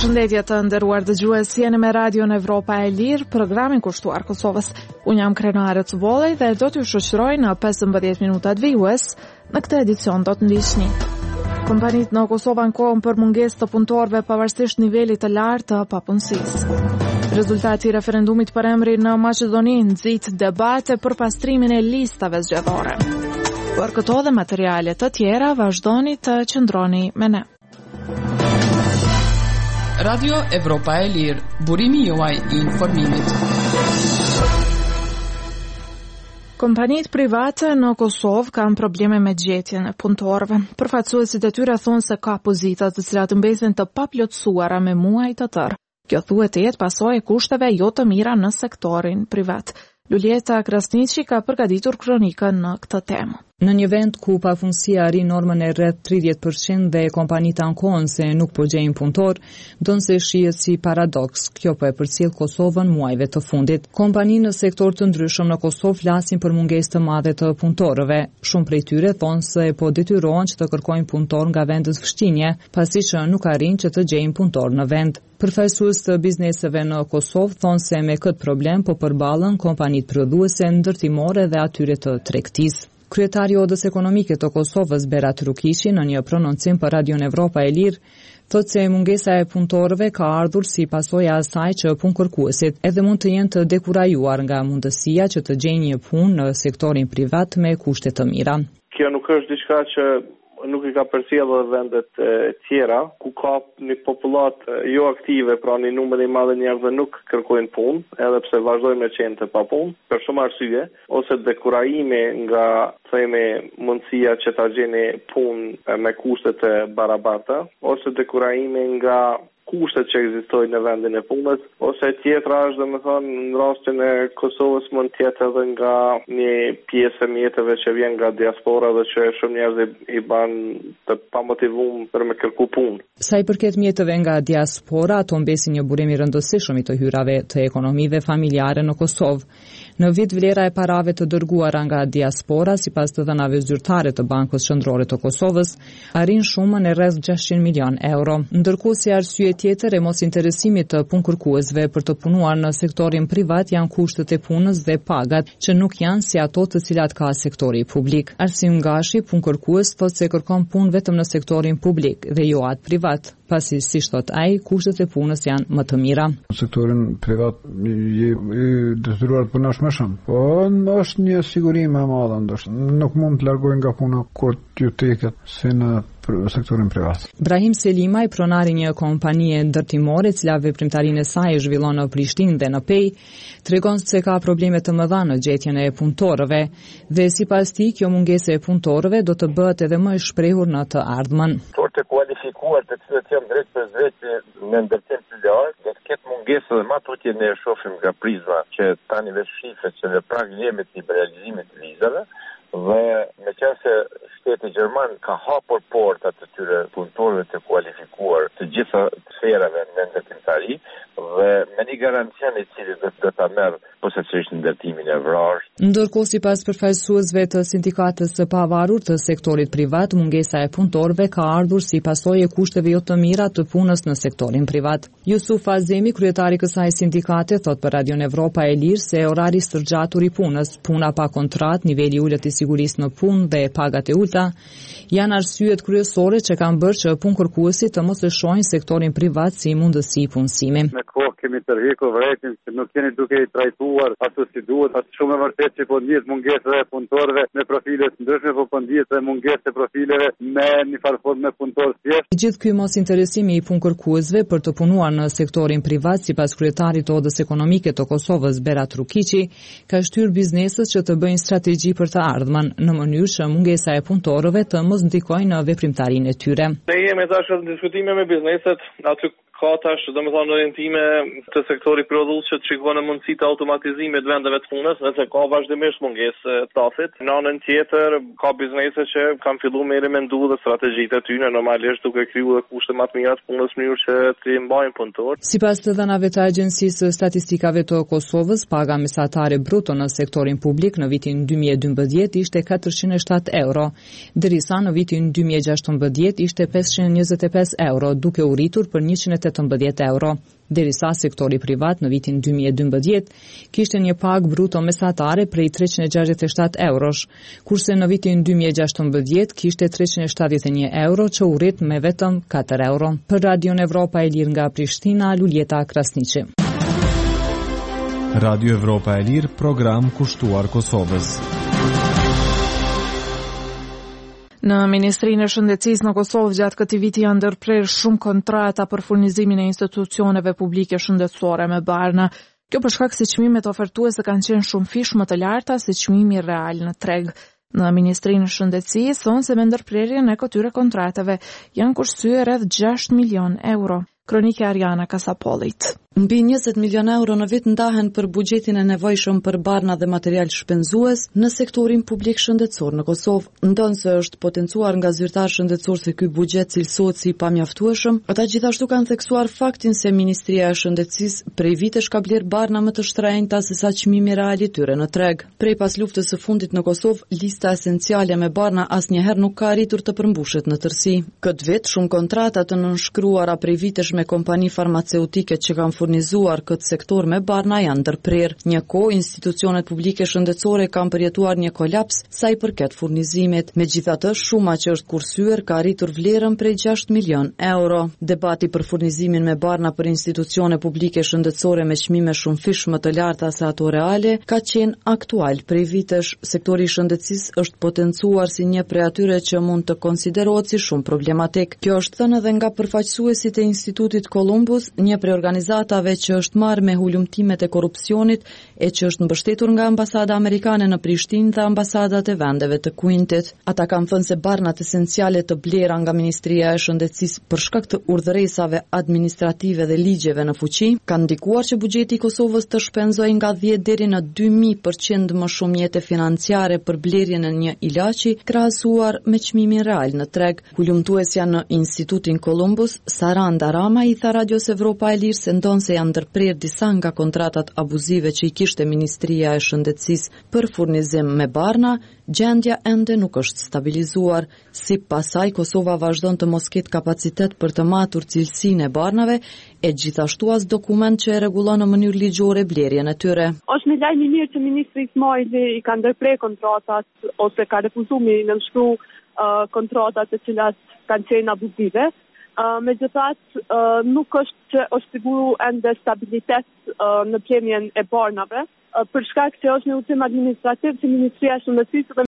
Përshëndetje të nderuar dëgjues, jeni me Radion Evropa e Lirë, programin kushtuar Kosovës. Unë jam Krenare Cubolej dhe do t'ju shoqëroj në 15 minutat vijues në këtë edicion do të ndiqni. Kompanitë në Kosovë ankohen për mungesë të punëtorëve pavarësisht nivelit të lartë të papunësisë. Rezultati i referendumit për emrin në Maqedoni nxit debate për pastrimin e listave zgjedhore. Për këto dhe materiale të tjera vazhdoni të qëndroni me ne. Radio Evropa e Lirë, burimi juaj I informimit. Kompanitë private në Kosovë kanë probleme me gjetjen e punëtorëve. Përfaqësuesit e tyre thonë se ka pozita të cilat mbeten të paplotësuara me muaj të tërë. Kjo thuhet të jetë pasojë e kushteve jo të mira në sektorin privat. Lulieta Krasniqi ka përgatitur kronikën në këtë temë. Në një vend ku papunësia arrin normën e rreth 30% dhe kompanitë ankohen se nuk po gjejnë punëtor, don se shihet si paradoks. Kjo po e përcjell Kosovën muajve të fundit. Kompanitë në sektor të ndryshëm në Kosovë flasin për mungesë të madhe të punëtorëve. Shumë prej tyre thonë se po detyrohen që të kërkojnë punëtor nga vendet fshtinje, pasi që nuk arrin që të gjejnë punëtor në vend. Përfaqësues të bizneseve në Kosovë thonë se me këtë problem po përballen kompanitë prodhuese, ndërtimore dhe atyre të tregtisë. Kryetari I Odës Ekonomike të Kosovës, Berat Rukiqi, në një prononcim për Radion Evropa e Lirë, thotë se mungesa e punëtorëve ka ardhur si pasojë e asaj që punëkërkuesit edhe mund të jenë të dekurajuar nga mundësia që të gjejnë një punë në sektorin privat me kushte të mira. Kjo nuk është diçka që nuk I ka përcjellur vendet tjera, ku ka një popullat jo aktive, pra një numër I madh njerëzve nuk kërkojnë punë, edhe pse vazhdojnë me qenë të papunë, për shumë arsye, ose dekurajimi nga mundësia që ta gjeni punë me kushte të barabarta, ose dekurajimi nga kushtet që ekzistojnë në vendin e punës, ose tjetra është domethënë në rastin e Kosovës mund të jetë edhe nga një pjesë e mjeteve që vjen nga diaspora dhe që shumë njerëz I bën të pamotivuar për me kërku punë. Sa I përket mjeteve nga diaspora, ato mbesin një burim I rëndësishëm I të hyrave të ekonomive familjare në Kosovë. Në vit vlera e parave të dërguara nga diaspora, sipas të dhënave zyrtare të Bankës Qendrore të Kosovës, arrin shumën e rreth 600 milion euro. Ndërkohë si arsye tjetër e mos interesimit të punëkërkuesve për të punuar në sektorin privat janë kushtet e punës dhe pagat, që nuk janë si ato të cilat ka sektori publik. Arsim Gashi, punëkërkues, thotë se kërkon punë vetëm në sektorin publik dhe jo atë privat, pasi si thot ai, kushtet e punës janë më të mira. Në sektorin privat I detyruar të punosh më shumë, po është një siguri më e madhe, ndoshta nuk mund të largoj nga puna kur t'ju teket si në sektorin privat. Brahim Selima, I pronari një kompanie ndërtimore, e cila veprimtarinë e saj e zhvillon në Prishtinë dhe në Pej, tregon se ka probleme të mëdha në gjetjen e punëtorëve dhe sipas tij kjo mungesë e punëtorëve do të bëhet edhe më e shprehur në të ardhmen. Të kualifikuar të cilët janë drejt për drejt në ndërtim të lartë, do të ketë mungesë dhe më tutje ne shohim nga prizma që tani vetë shifrat që në prag jemi të liberalizimit të vizave dhe me qenë se shteti Gjerman ka hapur portat të tyre punëtorëve të kualifikuar të gjitha sferave në ndërtimtari dhe me një garancian I cili do ta merr posaçërisht ndërtimin e vrarë. Ndërkohë sipas përfaqësuesve të sindikatës së pavarur të sektorit privat, mungesa e punëtorëve ka ardhur si pasojë e kushteve jo të mira të punës në sektorin privat. Yusuf Azemi, kryetari I kësaj sindikate, thot për Radion Evropa e Lirë se orari I stërgjatur I punës, puna pa kontratë, niveli I ulët I sigurisë në punë dhe pagat e ulta janë arsyet kryesore që kanë bërë që punëkërkuesit të mos e shohin sektorin privat si mundësi punësimi. Me kohë kemi tërhequr vërejtin që nuk jeni duke I trajtuar ashtu si duhet. Është shumë e vërtetë që po ndihet mungesë e punëtorëve me profile të ndryshme, po ndihet mungesë e profileve me një farë formë me punëtorë thjesht. Gjithë ky mos interesimi I punëkërkuesve për të punuar në sektorin privat, sipas kryetarit të Odës Ekonomike të Kosovës, Berat Rukiqi, ka shtyrë bizneset që të bëjnë strategji për të ardhmen në mënyrë që mungesa e punëtorëve të mos ndikojnë në veprimtarinë e tyre. Ne jemi tash në diskutime me bizneset, aty ka tash domethënë orientime të sektorit prodhues që shikojnë mundësi të automatizimit të vendeve të punës, nëse ka vazhdimisht mungesë stafit. Në anën tjetër ka biznese që kanë filluar me rimendu dhe strategjitë e tyre normalisht duke krijuar kushte më të mira të punës në mënyrë që të mbajnë punëtor. Sipas të dhënave të Agjencisë së Statistikave të Kosovës, paga mesatare bruto në sektorin publik në vitin 2012 ishte 407 euro, ndërsa në vitin 2016 ishte 525 euro, duke u rritur për 180 18 euro. Derisa sektori privat në vitin 2012 kishte një pagë bruto mesatare prej 367 eurosh, kurse në vitin 2016 kishte 371 euro që u rrit me vetëm 4 euro. Për Radion Evropa e Lirë nga Prishtina, Luljeta Krasniqi. Radio Evropa e Lirë, program kushtuar Kosovës. Në Ministrinë e Shëndetësisë në Kosovë gjatë këtij viti janë ndërprer shumë kontrata për furnizimin e institucioneve publike shëndetësore me barna. Kjo për shkak se çmimet ofertuese kanë qenë shumë fish më të larta se çmimi real në treg. Në Ministrinë e Shëndetësisë thonë se me ndërprerjen e këtyre kontratave janë kushtyer rreth 6 milion euro. Kronike Ariana Kasapollit. Mbi 20 milion euro në vit ndahen për buxhetin e nevojshëm për barna dhe material shpenzues në sektorin publik shëndetësor në Kosovë. Ndonse është potencuar nga zyrtar shëndetësor se ky buxhet cilësohet si pamjaftueshëm, ata gjithashtu kanë theksuar faktin se Ministria e Shëndetësisë prej vitesh ka bler barna më të shtrenjta se sa çmimi real i tyre në treg. Prej pas luftës së fundit në Kosovë, lista esenciale me barna asnjëherë nuk ka arritur të përmbushet në tërësi. Këtë vit shumë kontrata të nënshkruara prej vitesh me kompani farmaceutike që kanë furnizuar këtë sektor me barna janë ndërprer. Një kohë institucionet publike shëndetësore kanë përjetuar një kolaps sa i përket furnizimit. Megjithatë, shuma që është kursyer ka arritur vlerën prej 6 milion euro. Debati për furnizimin me barna për institucione publike shëndetësore me çmime shumë fish më të larta se ato reale ka qenë aktual. Prej vitesh, sektori i shëndetësisë është potencuar si një prej atyre që mund të konsiderohet si shumë problematik. Kjo është thënë edhe nga përfaqësuesit e Institutit Columbus, një prej organizatave që është marrë me hulumtimet e korrupsionit e që është mbështetur nga ambasada amerikane në Prishtinë dhe ambasadat e vendeve të Kuintit. Ata kanë thënë se barnat esenciale të blera nga Ministria e Shëndetësisë për shkak të urdhëresave administrative dhe ligjeve në fuqi kanë ndikuar që buxheti i Kosovës të shpenzojë nga 10 deri në 2000% më shumë mjete financiare për blerjen e një ilaçi krahasuar me çmimin real në treg. Hulumtuesja në Institutin Columbus, Saranda Rama, i tha Radios Evropa e Lirë se ndonse janë ndërprer disa nga kontratat abuzive që i kishte Ministria e Shëndetësisë për furnizim me barna, gjendja ende nuk është stabilizuar. Sipas saj, Kosova vazhdon të mos ketë kapacitet për të matur cilësinë e barnave e gjithashtu as dokument që e rregullon në mënyrë ligjore blerjen e tyre. Është një lajm i mirë që Ministri Ismaili i ka ndërprer kontratat ose ka refuzuar në nënshkru kontratat të cilat kanë qenë abuzive. Megjithatë, nuk është që është siguru ende stabilitet në premjen e barnave, për shkak se është një udhëtim administrativ që Ministria e Shëndetësisë